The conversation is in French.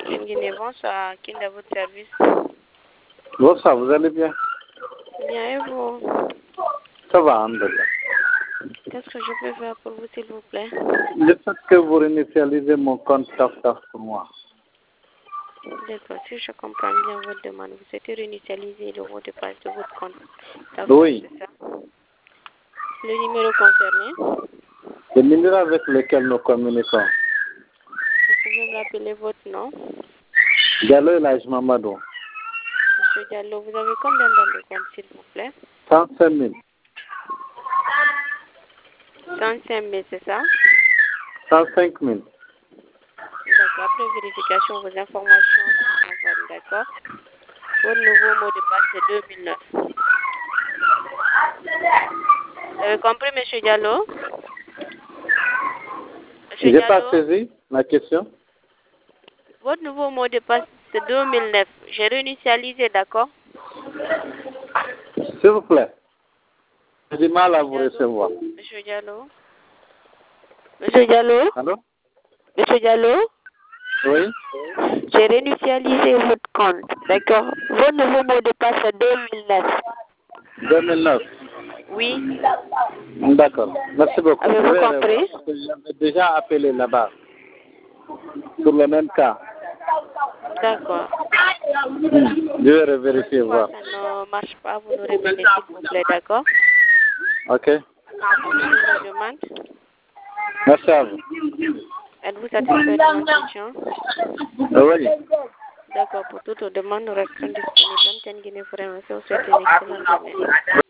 Guinée, bonsoir. Qui est à votre service? Bonsoir, vous allez bien? Bien, et vous? Ça va, André. Qu'est-ce que je peux faire pour vous, s'il vous plaît? Le fait que vous réinitialisez mon compte TAF pour moi. D'accord, si je comprends bien votre demande, vous souhaitez réinitialiser le mot de passe de votre compte TAF, Oui. c'est ça? Le numéro concerné? Le numéro avec lequel nous communiquons. Vous pouvez me rappeler votre nom? Diallo Elhaj Mamadou. Monsieur Diallo, vous avez combien dans le compte, s'il vous plaît? 105 000. 105 000, c'est ça? 105 000. D'accord, après vérification, vos informations sont en bonne, d'accord? Votre nouveau mot de passe, c'est 2009. Vous avez compris, monsieur Diallo? Je n'ai pas saisi la question. Votre nouveau mot de passe, c'est 2009. J'ai réinitialisé, d'accord? S'il vous plaît. J'ai du mal à vous recevoir. Monsieur Diallo? Monsieur Diallo? Allô? Monsieur Diallo? Oui? J'ai réinitialisé votre compte, d'accord? Votre nouveau mot de passe, c'est 2009. 2009. Oui. D'accord. Merci beaucoup. Avez-vous compris? J'avais déjà appelé là-bas. Sur le même cas. D'accord. Je vais vérifier, voir. Ça ne marche pas, vous nous revenez, s'il vous plaît, d'accord? Ok. Avez-vous une demande? Merci à vous. Êtes-vous satisfait de l'instruction? Oui. D'accord, pour toute demande, nous restons disponibles. Antenne Guinée Forum, vous souhaite une excellente journée.